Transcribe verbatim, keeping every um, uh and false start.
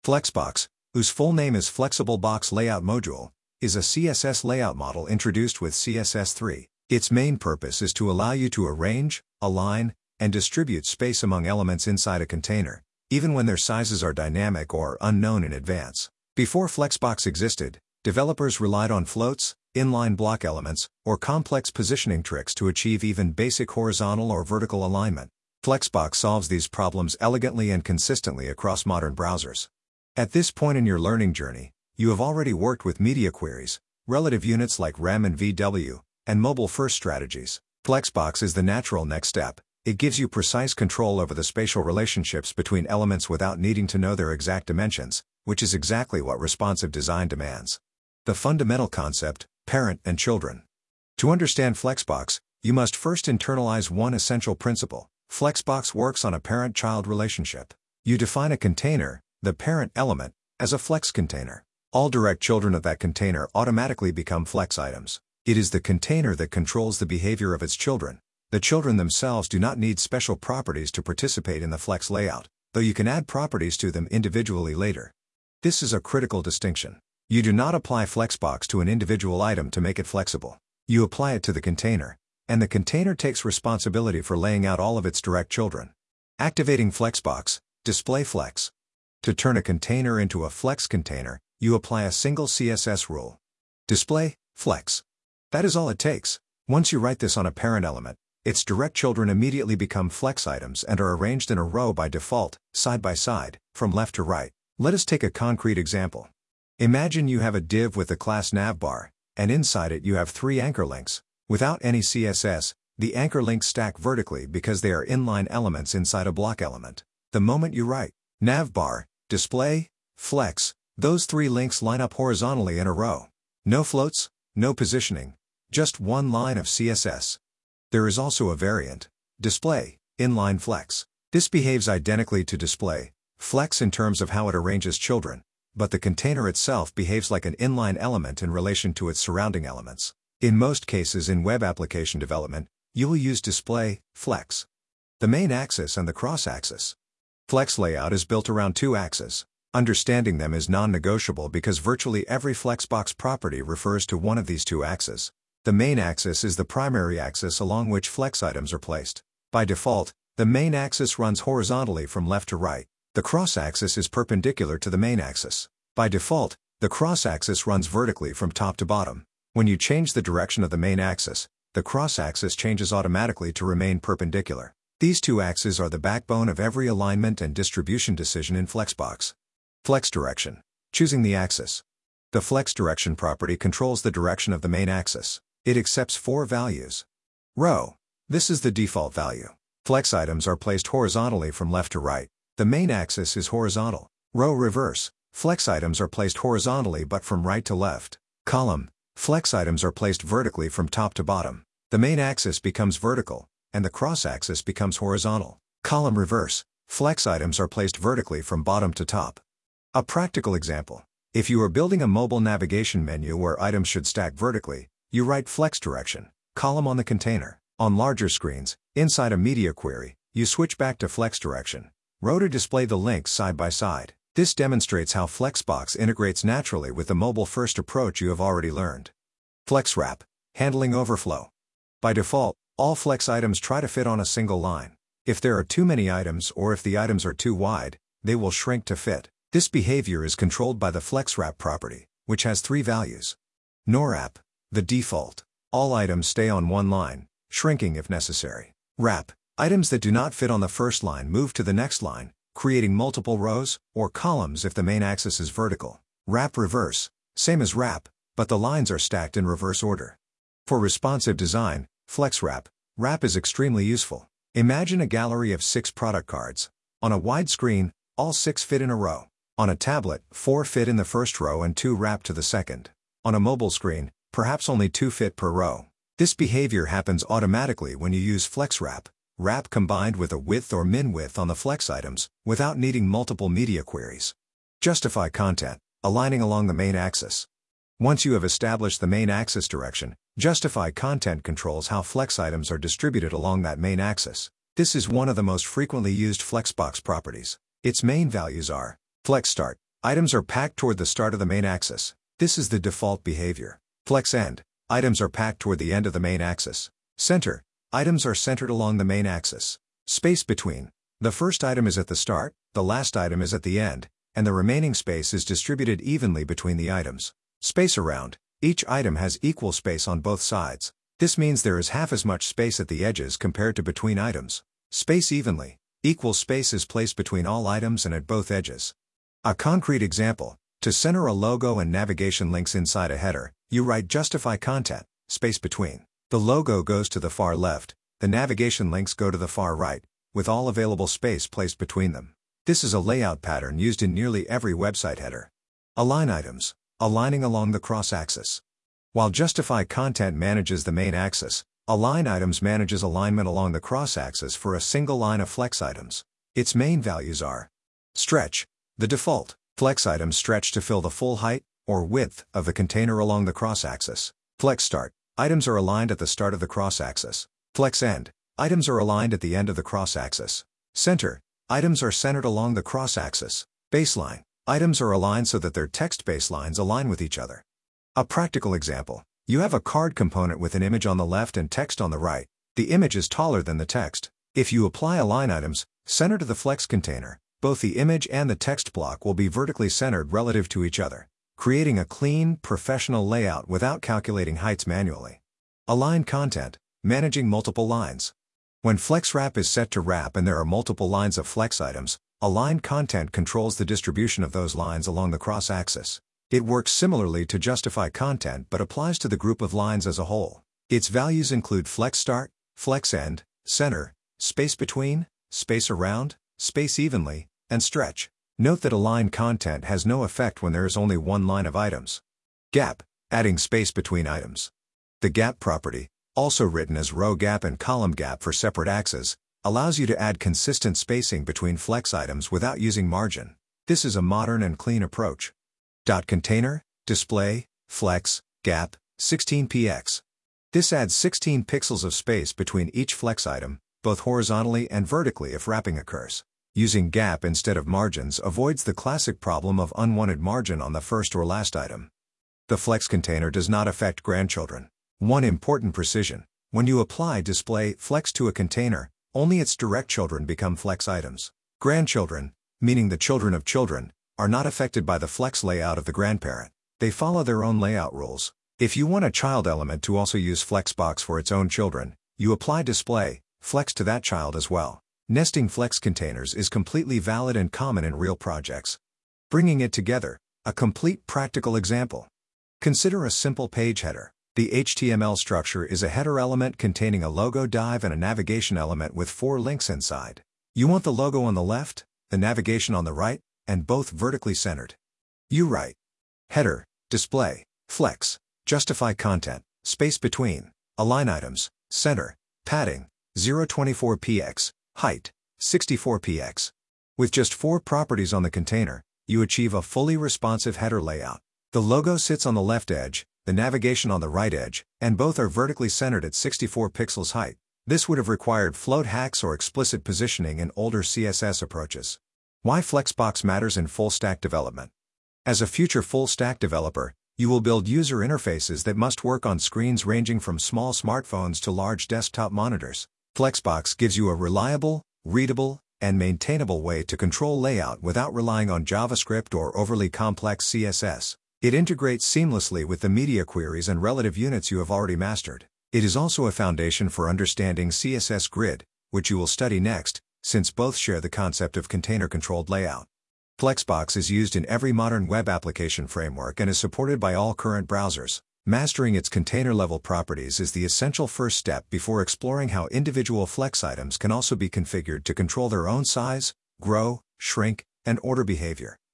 Flexbox, whose full name is Flexible Box Layout Module, is a C S S layout model introduced with C S S three. Its main purpose is to allow you to arrange, align, and distribute space among elements inside a container, even when their sizes are dynamic or unknown in advance. Before Flexbox existed, developers relied on floats, inline block elements, or complex positioning tricks to achieve even basic horizontal or vertical alignment. Flexbox solves these problems elegantly and consistently across modern browsers. At this point in your learning journey, you have already worked with media queries, relative units like rem and V W, and mobile-first strategies. Flexbox is the natural next step. It gives you precise control over the spatial relationships between elements without needing to know their exact dimensions, which is exactly what responsive design demands. The fundamental concept: parent and children. To understand Flexbox, you must first internalize one essential principle. Flexbox works on a parent-child relationship. You define a container, the parent element, as a flex container. All direct children of that container automatically become flex items. It is the container that controls the behavior of its children. The children themselves do not need special properties to participate in the flex layout, though you can add properties to them individually later. This is a critical distinction. You do not apply Flexbox to an individual item to make it flexible. You apply it to the container, and the container takes responsibility for laying out all of its direct children. Activating Flexbox, display flex. To turn a container into a flex container, you apply a single C S S rule. Display flex. That is all it takes. Once you write this on a parent element, its direct children immediately become flex items and are arranged in a row by default, side by side, from left to right. Let us take a concrete example. Imagine you have a div with the class navbar, and inside it you have three anchor links. Without any C S S, the anchor links stack vertically because they are inline elements inside a block element. The moment you write navbar, display, flex, those three links line up horizontally in a row. No floats, no positioning, just one line of C S S. There is also a variant, display, inline flex. This behaves identically to display, flex in terms of how it arranges children, but the container itself behaves like an inline element in relation to its surrounding elements. In most cases in web application development, you will use display, flex, the main axis and the cross-axis. Flex layout is built around two axes. Understanding them is non-negotiable because virtually every Flexbox property refers to one of these two axes. The main axis is the primary axis along which flex items are placed. By default, the main axis runs horizontally from left to right. The cross-axis is perpendicular to the main axis. By default, the cross-axis runs vertically from top to bottom. When you change the direction of the main axis, the cross-axis changes automatically to remain perpendicular. These two axes are the backbone of every alignment and distribution decision in Flexbox. Flex direction. Choosing the axis. The flex direction property controls the direction of the main axis. It accepts four values. Row. This is the default value. Flex items are placed horizontally from left to right. The main axis is horizontal. Row reverse. Flex items are placed horizontally but from right to left. Column. Flex items are placed vertically from top to bottom. The main axis becomes vertical, and the cross-axis becomes horizontal. Column reverse. Flex items are placed vertically from bottom to top. A practical example. If you are building a mobile navigation menu where items should stack vertically, you write flex direction, column on the container. On larger screens, inside a media query, you switch back to flex direction, row to display the links side by side. This demonstrates how Flexbox integrates naturally with the mobile-first approach you have already learned. Flex wrap, handling overflow. By default, all flex items try to fit on a single line. If there are too many items or if the items are too wide, they will shrink to fit. This behavior is controlled by the flex wrap property, which has three values. Norwrap, the default. All items stay on one line, shrinking if necessary. Wrap, items that do not fit on the first line move to the next line, creating multiple rows or columns if the main axis is vertical. Wrap reverse, same as wrap, but the lines are stacked in reverse order. For responsive design, flex wrap, wrap is extremely useful. Imagine a gallery of six product cards. On a wide screen, all six fit in a row. On a tablet, four fit in the first row and two wrap to the second. On a mobile screen, perhaps only two fit per row. This behavior happens automatically when you use flex wrap, wrap combined with a width or min width on the flex items, without needing multiple media queries. Justify content, aligning along the main axis. Once you have established the main axis direction, justify content controls how flex items are distributed along that main axis. This is one of the most frequently used Flexbox properties. Its main values are flex start, Items are packed toward the start of the main axis. This is the default behavior. Flex end. Items are packed toward the end of the main axis. Center. Items are centered along the main axis. Space between. The first item is at the start, the last item is at the end, and the remaining space is distributed evenly between the items. Space around. Each item has equal space on both sides. This means there is half as much space at the edges compared to between items. Space evenly. Equal space is placed between all items and at both edges. A concrete example: to center a logo and navigation links inside a header, you write justify content, space between. The logo goes to the far left, the navigation links go to the far right, with all available space placed between them. This is a layout pattern used in nearly every website header. Align items. Aligning along the cross-axis. While justify content manages the main axis, align items manages alignment along the cross-axis for a single line of flex items. Its main values are: stretch. The default flex items stretch to fill the full height, or width, of the container along the cross-axis. Flex start. Items are aligned at the start of the cross-axis. Flex end. Items are aligned at the end of the cross-axis. Center. Items are centered along the cross-axis. Baseline. Items are aligned so that their text baselines align with each other. A practical example: you have a card component with an image on the left and text on the right. The image is taller than the text. If you apply align items, center to the flex container, both the image and the text block will be vertically centered relative to each other, creating a clean, professional layout without calculating heights manually. Align content. Managing multiple lines. When flex wrap is set to wrap and there are multiple lines of flex items, align content controls the distribution of those lines along the cross-axis. It works similarly to justify content but applies to the group of lines as a whole. Its values include flex start, flex end, center, space between, space around, space evenly, and stretch. Note that align content has no effect when there is only one line of items. Gap. Adding space between items. The gap property, also written as row gap and column gap for separate axes, allows you to add consistent spacing between flex items without using margin. This is a modern and clean approach. Dot container, display, flex, gap, sixteen pixels. This adds sixteen pixels of space between each flex item, both horizontally and vertically if wrapping occurs. Using gap instead of margins avoids the classic problem of unwanted margin on the first or last item. The flex container does not affect grandchildren. One important precision: when you apply display flex to a container, only its direct children become flex items. Grandchildren, meaning the children of children, are not affected by the flex layout of the grandparent. They follow their own layout rules. If you want a child element to also use Flexbox for its own children, you apply display flex to that child as well. Nesting flex containers is completely valid and common in real projects. Bringing it together, a complete practical example. Consider a simple page header. The H T M L structure is a header element containing a logo div and a navigation element with four links inside. You want the logo on the left, the navigation on the right, and both vertically centered. You write header, display, flex, justify content, space between, align items, center, padding, zero point two four pixels, height, sixty-four pixels. With just four properties on the container, you achieve a fully responsive header layout. The logo sits on the left edge, the navigation on the right edge, and both are vertically centered at sixty-four pixels height. This would have required float hacks or explicit positioning in older C S S approaches. Why Flexbox matters in full-stack development. As a future full-stack developer, you will build user interfaces that must work on screens ranging from small smartphones to large desktop monitors. Flexbox gives you a reliable, readable, and maintainable way to control layout without relying on JavaScript or overly complex C S S. It integrates seamlessly with the media queries and relative units you have already mastered. It is also a foundation for understanding C S S Grid, which you will study next, since both share the concept of container-controlled layout. Flexbox is used in every modern web application framework and is supported by all current browsers. Mastering its container-level properties is the essential first step before exploring how individual flex items can also be configured to control their own size, grow, shrink, and order behavior.